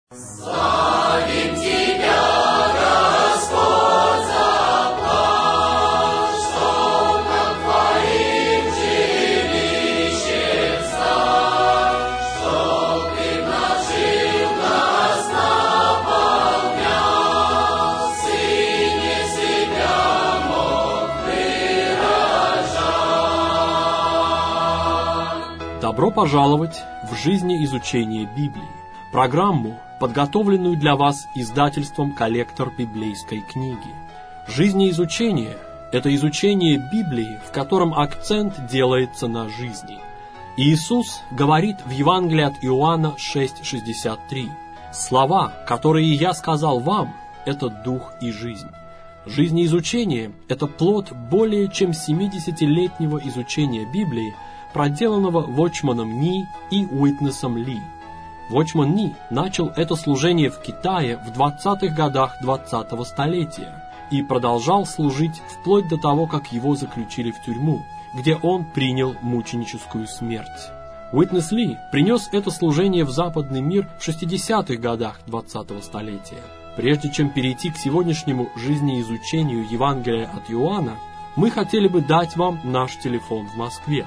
Добро пожаловать в «Жизнеизучение Библии», программу, подготовленную для вас издательством «Коллектор библейской книги». Жизнеизучение – это изучение Библии, в котором акцент делается на жизни. Иисус говорит в Евангелии от Иоанна 6,63: «Слова, которые я сказал вам, это дух и жизнь». Жизнеизучение – это плод более чем 70-летнего изучения Библии, проделанного Watchman Nee и Уитнесом Ли. Watchman Nee начал это служение в Китае в 20-х годах 20-го столетия и продолжал служить вплоть до того, как его заключили в тюрьму, где он принял мученическую смерть. Уитнес Ли принес это служение в западный мир в 60-х годах 20-го столетия. Прежде чем перейти к сегодняшнему жизнеизучению Евангелия от Иоанна, мы хотели бы дать вам наш телефон в Москве.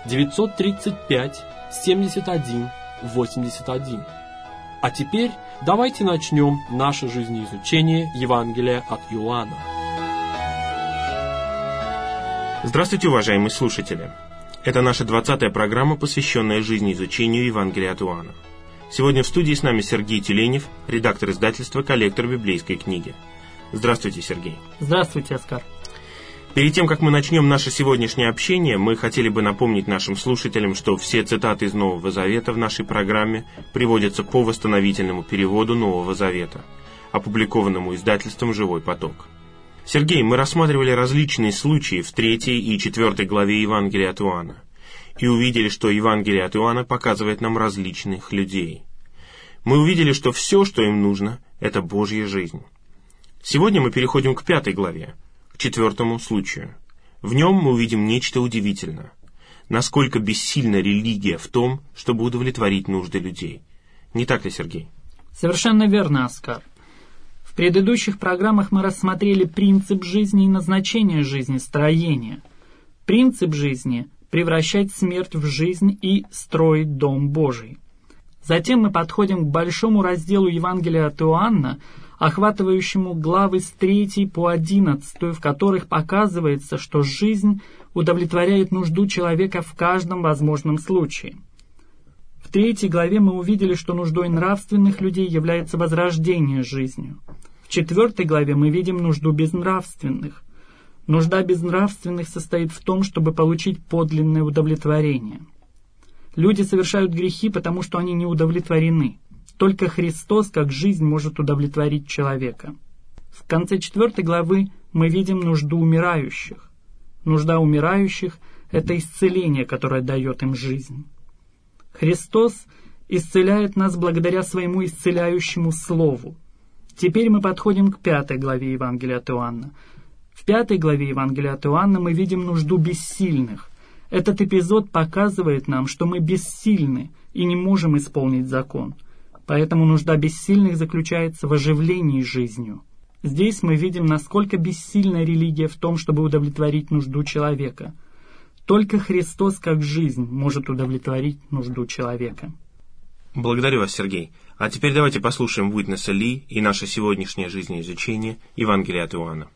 935-71-81. А теперь давайте начнем наше жизнеизучение Евангелия от Иоанна. Здравствуйте, уважаемые слушатели! Это наша 20-я программа, посвященная жизнеизучению Евангелия от Иоанна. Сегодня в студии с нами Сергей Тюленев, редактор издательства «Коллектор библейской книги». Здравствуйте, Сергей. Здравствуйте, Оскар. Перед тем, как мы начнем наше сегодняшнее общение, мы хотели бы напомнить нашим слушателям, что все цитаты из Нового Завета в нашей программе приводятся по восстановительному переводу Нового Завета, опубликованному издательством «Живой поток». Сергей, мы рассматривали различные случаи в 3 и 4 главе Евангелия от Иоанна и увидели, что Евангелие от Иоанна показывает нам различных людей. Мы увидели, что все, что им нужно, это Божья жизнь. Сегодня мы переходим к 5 главе, к 4 случаю. В нем мы увидим нечто удивительное. Насколько бессильна религия в том, чтобы удовлетворить нужды людей. Не так ли, Сергей? Совершенно верно, Оскар. В предыдущих программах мы рассмотрели принцип жизни и назначение жизни, строения. Принцип жизни – превращать смерть в жизнь и строить Дом Божий. Затем мы подходим к большому разделу Евангелия от Иоанна, охватывающему главы с 3 по 11, в которых показывается, что жизнь удовлетворяет нужду человека в каждом возможном случае. В 3 главе мы увидели, что нуждой нравственных людей является возрождение жизнью. В 4 главе мы видим нужду безнравственных. Нужда безнравственных состоит в том, чтобы получить подлинное удовлетворение. Люди совершают грехи, потому что они не удовлетворены. Только Христос, как жизнь, может удовлетворить человека. В конце 4 главы мы видим нужду умирающих. Нужда умирающих – это исцеление, которое дает им жизнь. Христос исцеляет нас благодаря своему исцеляющему Слову. Теперь мы подходим к 5 главе Евангелия от Иоанна. В 5 главе Евангелия от Иоанна мы видим нужду бессильных. Этот эпизод показывает нам, что мы бессильны и не можем исполнить закон. Поэтому нужда бессильных заключается в оживлении жизнью. Здесь мы видим, насколько бессильна религия в том, чтобы удовлетворить нужду человека. Только Христос, как жизнь, может удовлетворить нужду человека. Благодарю вас, Сергей. А теперь давайте послушаем Уитнеса Ли и наше сегодняшнее жизнеизучение Евангелия от Иоанна.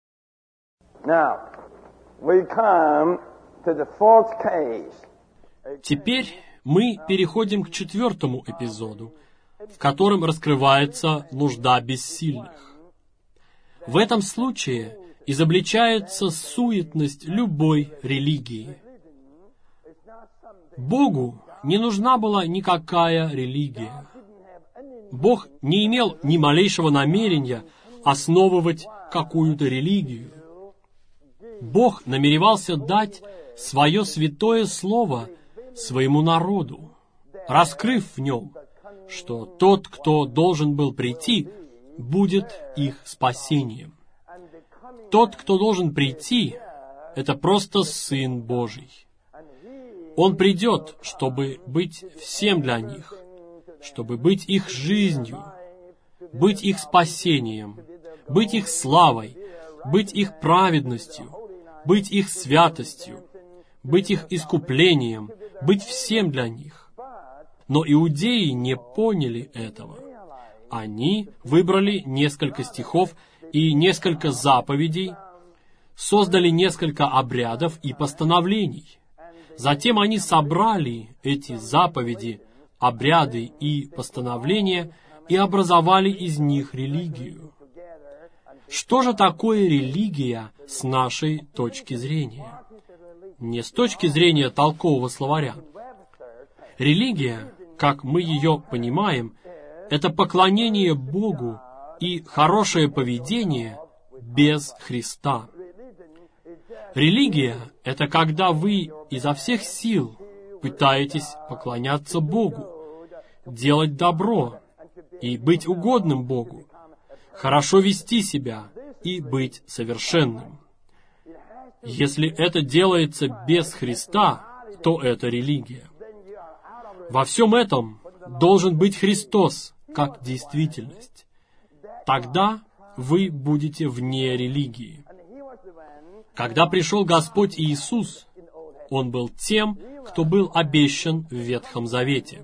Теперь мы переходим к 4 эпизоду, в котором раскрывается нужда бессильных. В этом случае изобличается суетность любой религии. Богу не нужна была никакая религия. Бог не имел ни малейшего намерения основывать какую-то религию. Бог намеревался дать свое святое слово своему народу, раскрыв в нем, что тот, кто должен был прийти, будет их спасением. Тот, кто должен прийти, это просто Сын Божий. Он придет, чтобы быть всем для них. чтобы быть их жизнью, быть их спасением, быть их славой, быть их праведностью, быть их святостью, быть их искуплением, быть всем для них. Но иудеи не поняли этого. Они выбрали несколько стихов и несколько заповедей, создали несколько обрядов и постановлений. Затем они собрали эти заповеди, обряды и постановления и образовали из них религию. Что же такое религия с нашей точки зрения? Не с точки зрения толкового словаря. Религия, как мы ее понимаем, это поклонение Богу и хорошее поведение без Христа. Религия — это когда вы изо всех сил пытаетесь поклоняться Богу, делать добро и быть угодным Богу, хорошо вести себя и быть совершенным. Если это делается без Христа, то это религия. Во всем этом должен быть Христос как действительность. Тогда вы будете вне религии. Когда пришел Господь Иисус, Он был тем, кто был обещан в Ветхом Завете.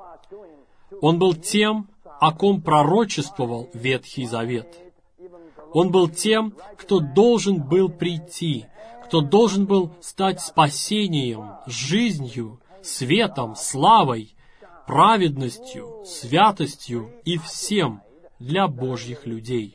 Он был тем, о ком пророчествовал Ветхий Завет. Он был тем, кто должен был прийти, кто должен был стать спасением, жизнью, светом, славой, праведностью, святостью и всем для Божьих людей.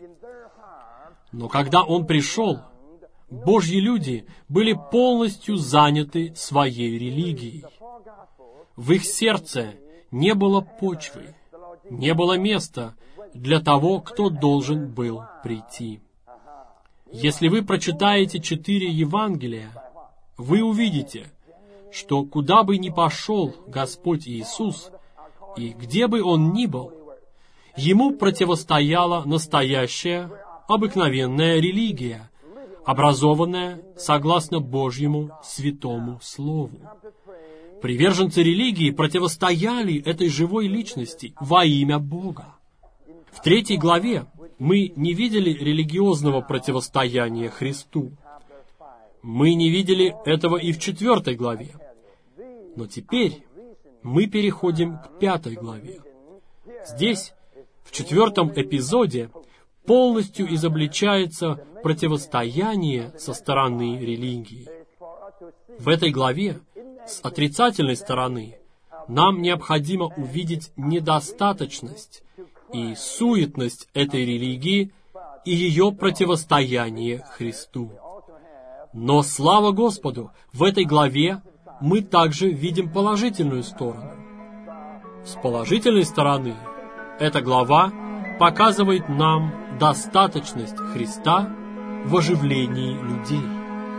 Но когда Он пришел, Божьи люди были полностью заняты своей религией. В их сердце не было почвы, не было места для того, кто должен был прийти. Если вы прочитаете 4 Евангелия, вы увидите, что куда бы ни пошел Господь Иисус, и где бы Он ни был, Ему противостояла настоящая, обыкновенная религия, образованная согласно Божьему святому Слову. Приверженцы религии противостояли этой живой личности во имя Бога. В 3 главе мы не видели религиозного противостояния Христу. Мы не видели этого и в 4 главе. Но теперь мы переходим к 5 главе. Здесь, в 4 эпизоде, полностью изобличается противостояние со стороны религии. В этой главе, с отрицательной стороны, нам необходимо увидеть недостаточность и суетность этой религии и ее противостояние Христу. Но, слава Господу, в этой главе мы также видим положительную сторону. С положительной стороны, эта глава показывает нам достаточность Христа в оживлении людей.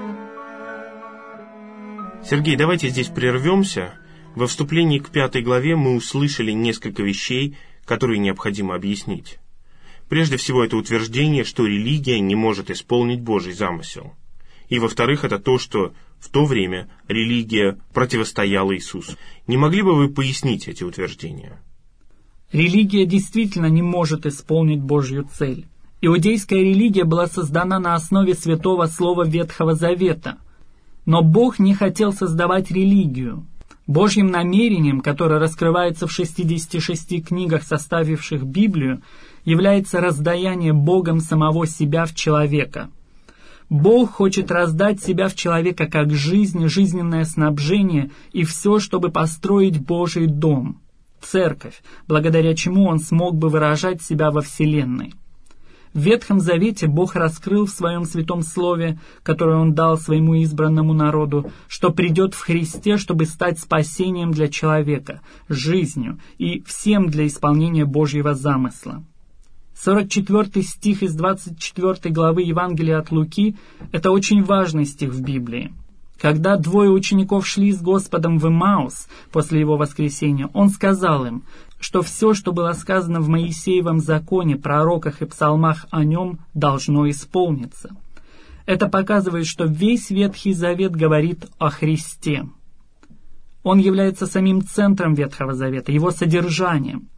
Сергей, давайте здесь прервемся. Во вступлении к 5 главе мы услышали несколько вещей, которые необходимо объяснить. Прежде всего, это утверждение, что религия не может исполнить Божий замысел. И, во-вторых, это то, что в то время религия противостояла Иисусу. Не могли бы вы пояснить эти утверждения? Религия действительно не может исполнить Божью цель. Иудейская религия была создана на основе святого слова Ветхого Завета. Но Бог не хотел создавать религию. Божьим намерением, которое раскрывается в 66 книгах, составивших Библию, является раздаяние Богом самого себя в человека. Бог хочет раздать себя в человека как жизнь, жизненное снабжение и все, чтобы построить Божий дом, церковь, благодаря чему Он смог бы выражать себя во вселенной. В Ветхом Завете Бог раскрыл в Своем Святом Слове, которое Он дал Своему избранному народу, что придет в Христе, чтобы стать спасением для человека, жизнью и всем для исполнения Божьего замысла. 44 стих из 24 главы Евангелия от Луки – это очень важный стих в Библии. Когда 2 учеников шли с Господом в Эмаус после Его воскресения, Он сказал им, что все, что было сказано в Моисеевом законе, пророках и псалмах о Нем, должно исполниться. Это показывает, что весь Ветхий Завет говорит о Христе. Он является самим центром Ветхого Завета, его содержанием.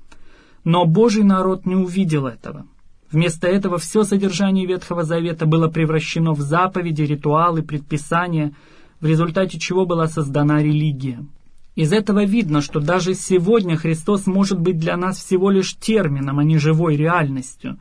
Но Божий народ не увидел этого. Вместо этого все содержание Ветхого Завета было превращено в заповеди, ритуалы, предписания, в результате чего была создана религия. Из этого видно, что даже сегодня Христос может быть для нас всего лишь термином, а не живой реальностью,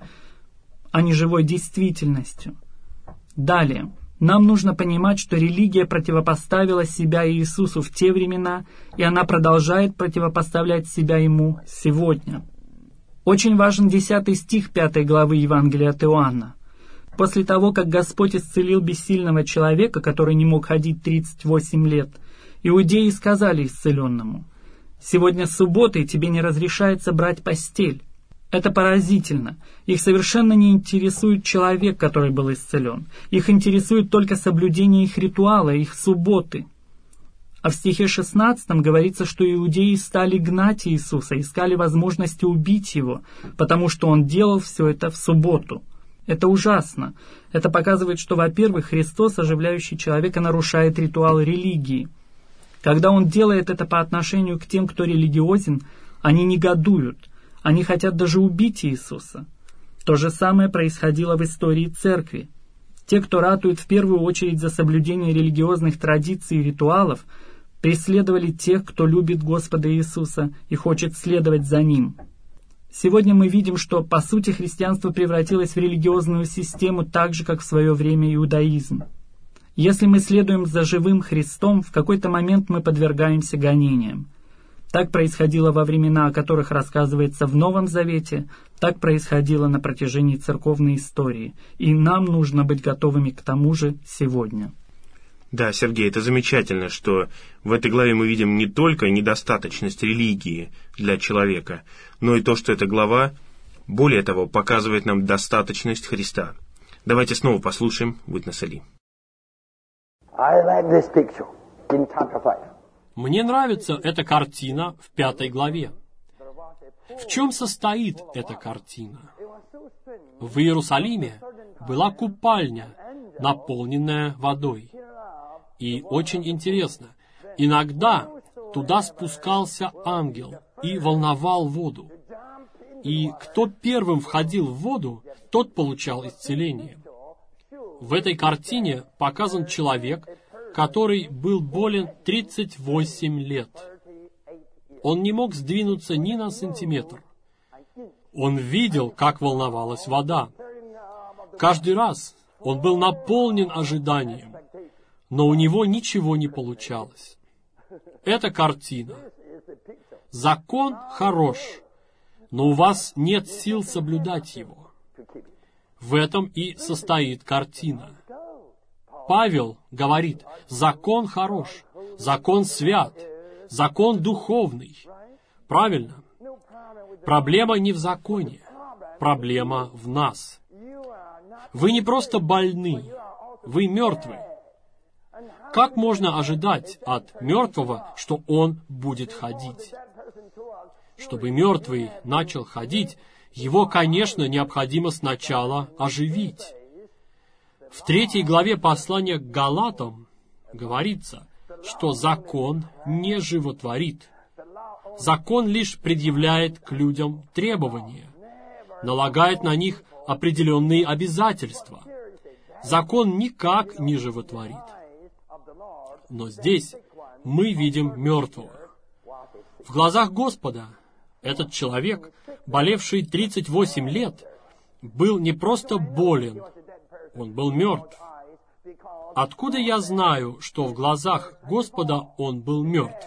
а не живой действительностью. Далее. Нам нужно понимать, что религия противопоставила себя Иисусу в те времена, и она продолжает противопоставлять себя Ему сегодня. Очень важен 10 стих 5 главы Евангелия от Иоанна. После того, как Господь исцелил бессильного человека, который не мог ходить 38 лет, иудеи сказали исцеленному: «Сегодня суббота, и тебе не разрешается брать постель». Это поразительно. Их совершенно не интересует человек, который был исцелен. Их интересует только соблюдение их ритуала, их субботы. А в стихе 16 говорится, что иудеи стали гнать Иисуса, искали возможности убить Его, потому что Он делал все это в субботу. Это ужасно. Это показывает, что, во-первых, Христос, оживляющий человека, нарушает ритуал религии. Когда Он делает это по отношению к тем, кто религиозен, они негодуют. Они хотят даже убить Иисуса. То же самое происходило в истории церкви. Те, кто ратует в первую очередь за соблюдение религиозных традиций и ритуалов, преследовали тех, кто любит Господа Иисуса и хочет следовать за Ним. Сегодня мы видим, что, по сути, христианство превратилось в религиозную систему так же, как в свое время иудаизм. Если мы следуем за живым Христом, в какой-то момент мы подвергаемся гонениям. Так происходило во времена, о которых рассказывается в Новом Завете, так происходило на протяжении церковной истории, и нам нужно быть готовыми к тому же сегодня. Да, Сергей, это замечательно, что в этой главе мы видим не только недостаточность религии для человека, но и то, что эта глава, более того, показывает нам достаточность Христа. Давайте снова послушаем Witness Lee. I like this picture in chapter 5. Мне нравится эта картина в 5 главе. В чем состоит эта картина? В Иерусалиме была купальня, наполненная водой. И очень интересно, иногда туда спускался ангел и волновал воду. И кто первым входил в воду, тот получал исцеление. В этой картине показан человек, который был болен 38 лет. Он не мог сдвинуться ни на сантиметр. Он видел, как волновалась вода. Каждый раз он был наполнен ожиданием, но у него ничего не получалось. Эта картина. Закон хорош, но у вас нет сил соблюдать его. В этом и состоит картина. Павел говорит, закон хорош, закон свят, закон духовный. Правильно? Проблема не в законе, проблема в нас. Вы не просто больны, вы мертвы. Как можно ожидать от мертвого, что он будет ходить? Чтобы мертвый начал ходить, его, конечно, необходимо сначала оживить. В 3 главе послания к Галатам говорится, что закон не животворит. Закон лишь предъявляет к людям требования, налагает на них определенные обязательства. Закон никак не животворит. Но здесь мы видим мертвого. В глазах Господа этот человек, болевший 38 лет, был не просто болен, он был мертв. Откуда я знаю, что в глазах Господа он был мертв?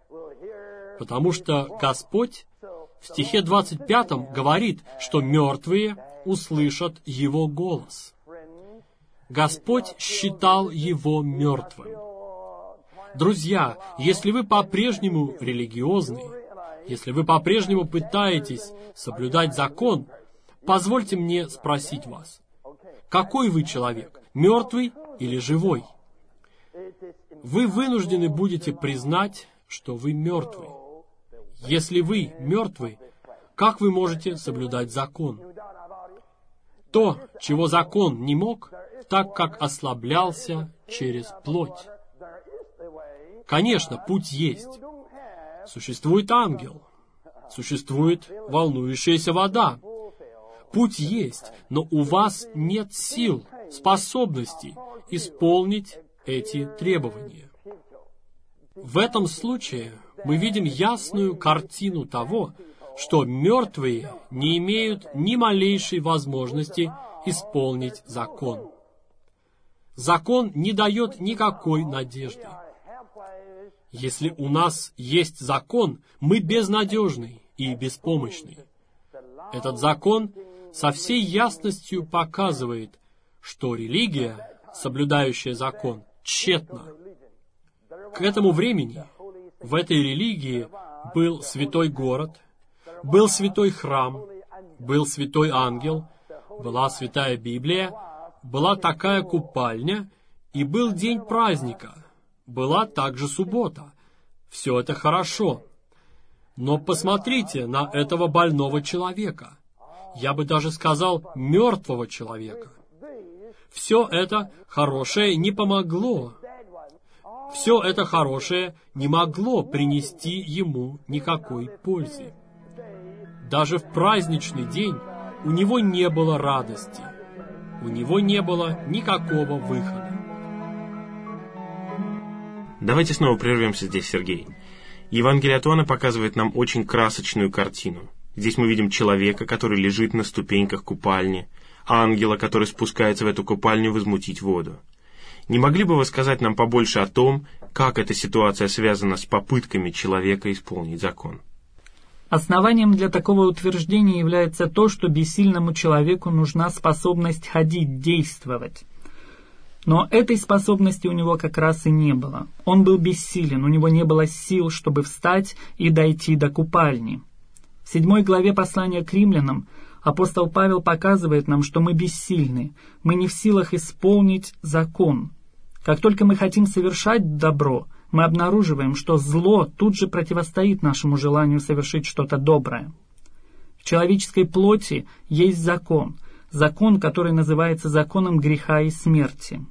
Потому что Господь в стихе 25 говорит, что мертвые услышат Его голос. Господь считал его мертвым. Друзья, если вы по-прежнему религиозны, если вы по-прежнему пытаетесь соблюдать закон, позвольте мне спросить вас, какой вы человек, мертвый или живой? Вы вынуждены будете признать, что вы мертвы. Если вы мертвы, как вы можете соблюдать закон? То, чего закон не мог, так как ослаблялся через плоть. Конечно, путь есть. Существует ангел. Существует волнующаяся вода. Путь есть, но у вас нет сил, способностей исполнить эти требования. В этом случае мы видим ясную картину того, что мертвые не имеют ни малейшей возможности исполнить закон. Закон не дает никакой надежды. Если у нас есть закон, мы безнадежны и беспомощны. Этот закон со всей ясностью показывает, что религия, соблюдающая закон, тщетна. К этому времени в этой религии был святой город, был святой храм, был святой ангел, была святая Библия, была такая купальня, и был день праздника, была также суббота. Все это хорошо. Но посмотрите на этого больного человека. Я бы даже сказал, мертвого человека. Все это хорошее не помогло. Все это хорошее не могло принести ему никакой пользы. Даже в праздничный день у него не было радости. У него не было никакого выхода. Давайте снова прервемся здесь, Сергей. Евангелие от Иоанна показывает нам очень красочную картину. Здесь мы видим человека, который лежит на ступеньках купальни, ангела, который спускается в эту купальню возмутить воду. Не могли бы вы сказать нам побольше о том, как эта ситуация связана с попытками человека исполнить закон? Основанием для такого утверждения является то, что бессильному человеку нужна способность ходить, действовать. Но этой способности у него как раз и не было. Он был бессилен, у него не было сил, чтобы встать и дойти до купальни. В 7 главе послания к римлянам апостол Павел показывает нам, что мы бессильны, мы не в силах исполнить закон. Как только мы хотим совершать добро, мы обнаруживаем, что зло тут же противостоит нашему желанию совершить что-то доброе. В человеческой плоти есть закон, который называется законом греха и смерти.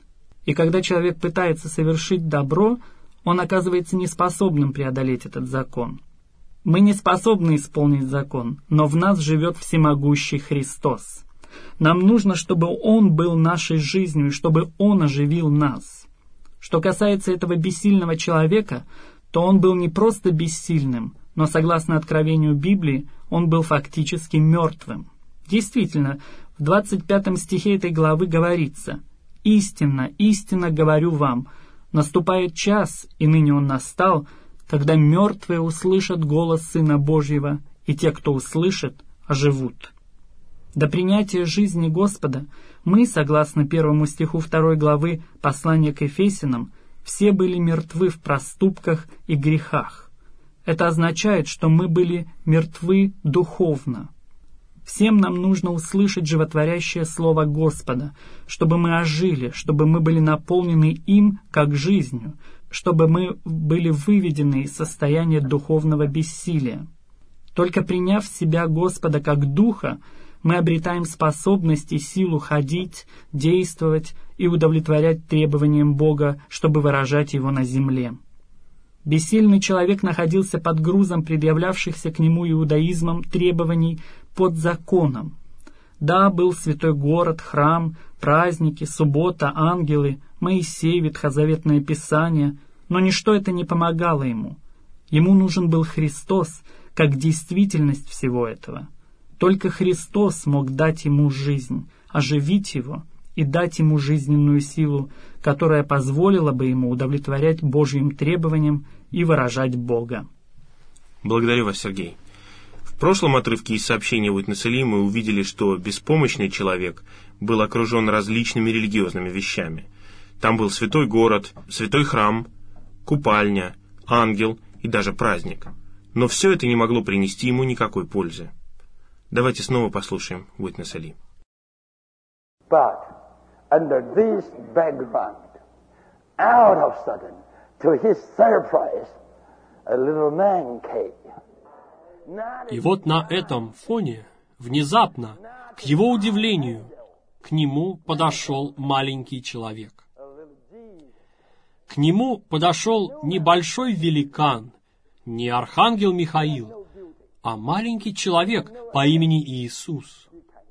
И когда человек пытается совершить добро, он оказывается неспособным преодолеть этот закон. Мы не способны исполнить закон, но в нас живет всемогущий Христос. Нам нужно, чтобы Он был нашей жизнью, и чтобы Он оживил нас. Что касается этого бессильного человека, то он был не просто бессильным, но, согласно откровению Библии, он был фактически мертвым. Действительно, в 25 стихе этой главы говорится: «Истинно, истинно говорю вам, наступает час, и ныне он настал, когда мертвые услышат голос Сына Божьего, и те, кто услышит, оживут». До принятия жизни Господа мы, согласно 1 стиху 2 главы послания к Ефесянам, все были мертвы в проступках и грехах. Это означает, что мы были мертвы духовно. Всем нам нужно услышать животворящее Слово Господа, чтобы мы ожили, чтобы мы были наполнены им как жизнью, чтобы мы были выведены из состояния духовного бессилия. Только приняв в себя Господа как Духа, мы обретаем способность и силу ходить, действовать и удовлетворять требованиям Бога, чтобы выражать Его на земле. Бессильный человек находился под грузом предъявлявшихся к нему иудаизмом требований под законом. Да, был святой город, храм, праздники, суббота, ангелы, Моисей, Ветхозаветное Писание, но ничто это не помогало ему. Ему нужен был Христос, как действительность всего этого. Только Христос мог дать ему жизнь, оживить его и дать ему жизненную силу, которая позволила бы ему удовлетворять Божьим требованиям и выражать Бога. Благодарю вас, Сергей. В прошлом отрывке из сообщения Уитнеса Ли мы увидели, что беспомощный человек был окружен различными религиозными вещами. Там был святой город, святой храм, купальня, ангел и даже праздник. Но все это не могло принести ему никакой пользы. Давайте снова послушаем Уитнеса Ли. But under this background, out of sudden, to his surprise, a little man came. И вот на этом фоне, внезапно, к его удивлению, к нему подошел маленький человек. К нему подошел не большой великан, не архангел Михаил. а маленький человек по имени Иисус.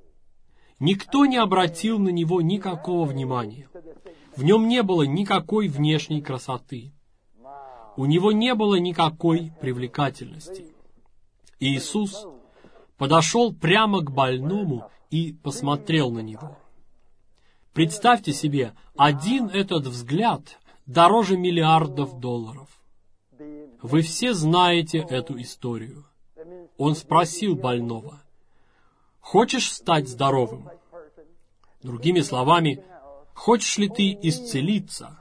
Никто не обратил на него никакого внимания. В нем не было никакой внешней красоты. У него не было никакой привлекательности. Иисус подошел прямо к больному и посмотрел на него. Представьте себе, один этот взгляд дороже миллиардов долларов. Вы все знаете эту историю. Он спросил больного: «Хочешь стать здоровым?» Другими словами, «Хочешь ли ты исцелиться?»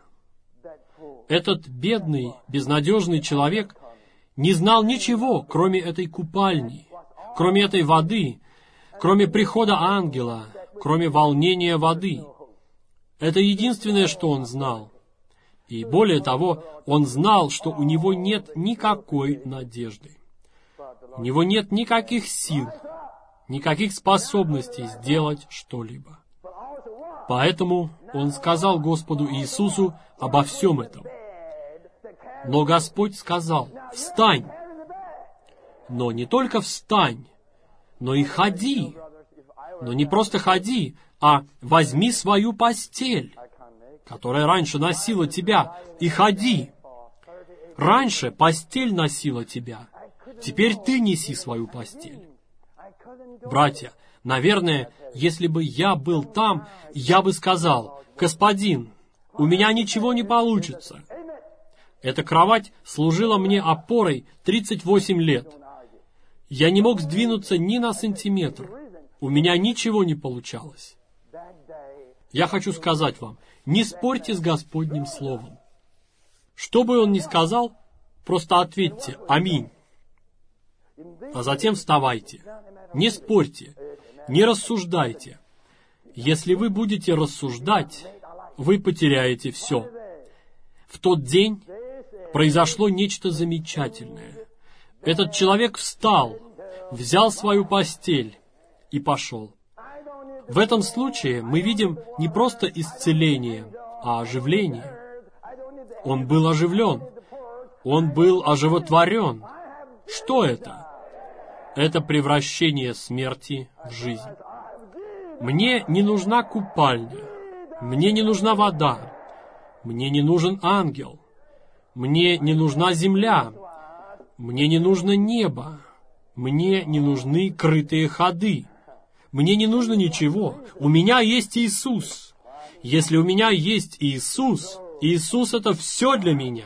Этот бедный, безнадежный человек не знал ничего, кроме этой купальни, кроме этой воды, кроме прихода ангела, кроме волнения воды. Это единственное, что он знал. И более того, он знал, что у него нет никакой надежды. У него нет никаких сил, никаких способностей сделать что-либо. Поэтому он сказал Господу Иисусу обо всем этом. Но Господь сказал: «Встань!» Но не только встань, но и ходи. Но не просто ходи, а возьми свою постель, которая раньше носила тебя, и ходи. Раньше постель носила тебя, теперь ты неси свою постель. Братья, наверное, если бы я был там, я бы сказал: «Господин, у меня ничего не получится». Эта кровать служила мне опорой 38 лет. Я не мог сдвинуться ни на сантиметр. У меня ничего не получалось. Я хочу сказать вам, не спорьте с Господним Словом. Что бы Он ни сказал, просто ответьте «Аминь». А затем вставайте. Не спорьте, не рассуждайте. Если вы будете рассуждать, вы потеряете все. В тот день произошло нечто замечательное. Этот человек встал, взял свою постель и пошел. В этом случае мы видим не просто исцеление, а оживление. Он был оживлен. Он был оживотворен. Что это? Это превращение смерти в жизнь. Мне не нужна купальня. Мне не нужна вода. Мне не нужен ангел. Мне не нужна земля. Мне не нужно небо. Мне не нужны крытые ходы. Мне не нужно ничего. У меня есть Иисус. Если у меня есть Иисус, Иисус — это все для меня.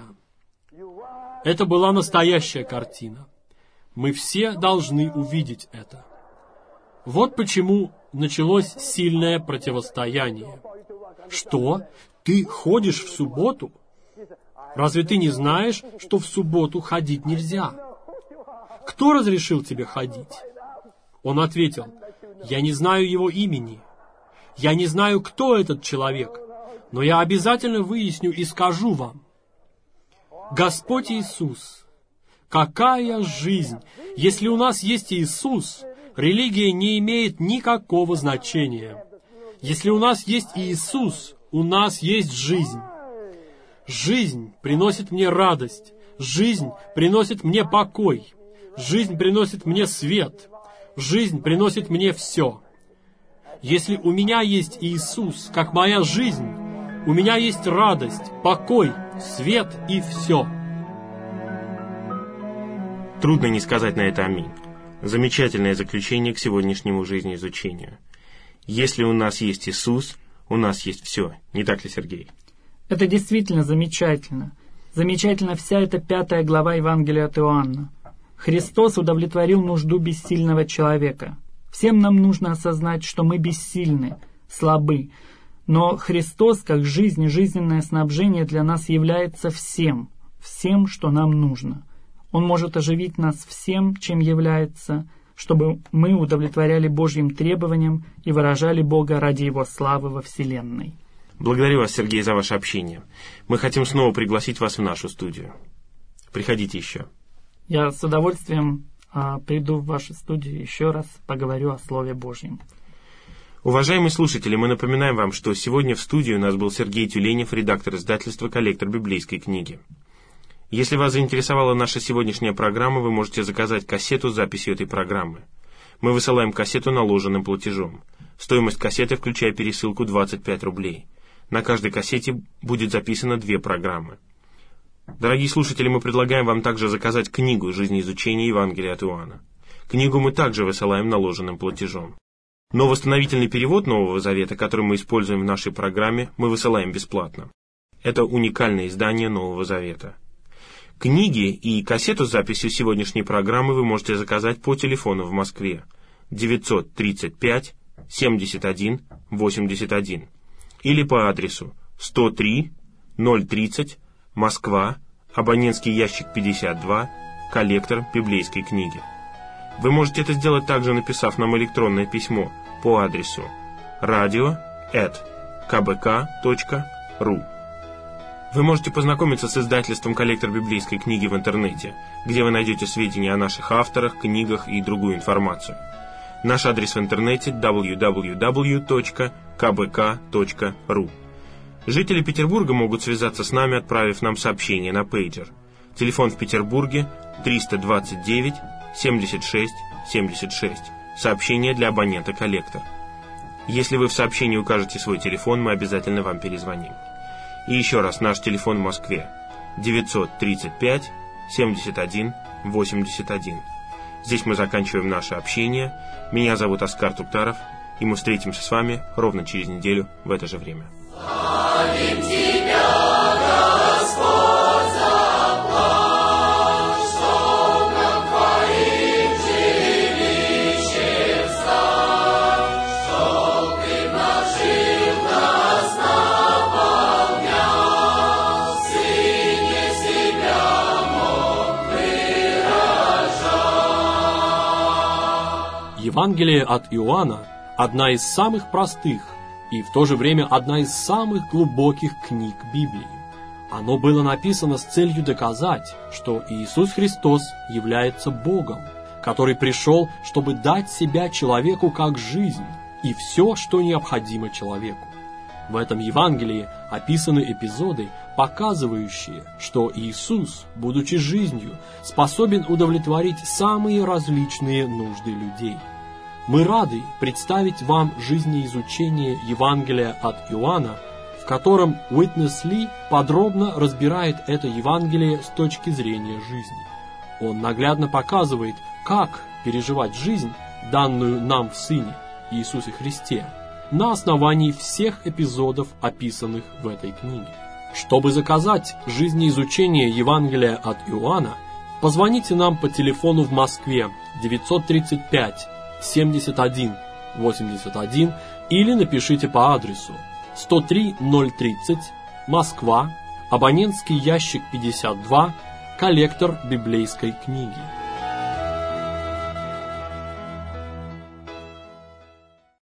Это была настоящая картина. Мы все должны увидеть это. Вот почему началось сильное противостояние. Что? Ты ходишь в субботу? Разве ты не знаешь, что в субботу ходить нельзя? Кто разрешил тебе ходить? Он ответил: я не знаю его имени. Я не знаю, кто этот человек, но я обязательно выясню и скажу вам. Господь Иисус, какая жизнь! Если у нас есть Иисус, религия не имеет никакого значения. Если у нас есть Иисус, у нас есть жизнь. Жизнь приносит мне радость. Жизнь приносит мне покой. Жизнь приносит мне свет. Жизнь приносит мне все. Если у меня есть Иисус, как моя жизнь, у меня есть радость, покой, свет и все. Трудно не сказать на это «Аминь». Замечательное заключение к сегодняшнему жизнеизучению. Если у нас есть Иисус, у нас есть все. Не так ли, Сергей? Это действительно замечательно. Замечательно вся эта 5 глава Евангелия от Иоанна. Христос удовлетворил нужду бессильного человека. Всем нам нужно осознать, что мы бессильны, слабы. Но Христос, как жизнь и жизненное снабжение, для нас является всем, что нам нужно. Он может оживить нас всем, чем является, чтобы мы удовлетворяли Божьим требованиям и выражали Бога ради Его славы во Вселенной. Благодарю вас, Сергей, за ваше общение. Мы хотим снова пригласить вас в нашу студию. Приходите еще. Я с удовольствием приду в вашу студию еще раз, поговорю о Слове Божьем. Уважаемые слушатели, мы напоминаем вам, что сегодня в студии у нас был Сергей Тюленев, редактор издательства «Коллектор библейской книги». Если вас заинтересовала наша сегодняшняя программа, вы можете заказать кассету с записью этой программы. Мы высылаем кассету наложенным платежом. Стоимость кассеты, включая пересылку, 25 рублей. На каждой кассете будет записано 2 программы. Дорогие слушатели, мы предлагаем вам также заказать книгу «Жизнеизучение Евангелия от Иоанна». Книгу мы также высылаем наложенным платежом. Но восстановительный перевод Нового Завета, который мы используем в нашей программе, мы высылаем бесплатно. Это уникальное издание Нового Завета. Книги и кассету с записью сегодняшней программы вы можете заказать по телефону в Москве 935 71 81 или по адресу 103 030 Москва, абонентский ящик 52, коллектор библейской книги. Вы можете это сделать также, написав нам электронное письмо по адресу radio@kbk.ru. Вы можете познакомиться с издательством «Коллектор библейской книги» в интернете, где вы найдете сведения о наших авторах, книгах и другую информацию. Наш адрес в интернете www.kbk.ru. Жители Петербурга могут связаться с нами, отправив нам сообщение на пейджер. Телефон в Петербурге 329 76 76. Сообщение для абонента «Коллектор». Если вы в сообщении укажете свой телефон, мы обязательно вам перезвоним. И еще раз, наш телефон в Москве 935 71 81. Здесь мы заканчиваем наше общение. Меня зовут Оскар Туктаров, и мы встретимся с вами ровно через неделю в это же время. Славим Тебя, Господь, за плащ, чтоб нам Твоим жилищем стать, чтоб Ты вложил нас, наполнял, Сыне себя мог выражать. Евангелие от Иоанна – одна из самых простых и в то же время одна из самых глубоких книг Библии. Оно было написано с целью доказать, что Иисус Христос является Богом, который пришел, чтобы дать себя человеку как жизнь и все, что необходимо человеку. В этом Евангелии описаны эпизоды, показывающие, что Иисус, будучи жизнью, способен удовлетворить самые различные нужды людей. Мы рады представить вам жизнеизучение Евангелия от Иоанна, в котором Уитнес Ли подробно разбирает это Евангелие с точки зрения жизни. Он наглядно показывает, как переживать жизнь, данную нам в Сыне, Иисусе Христе, на основании всех эпизодов, описанных в этой книге. Чтобы заказать жизнеизучение Евангелия от Иоанна, позвоните нам по телефону в Москве 935 71 81 или напишите по адресу 103 030 Москва, абонентский ящик 52, коллектор библейской книги.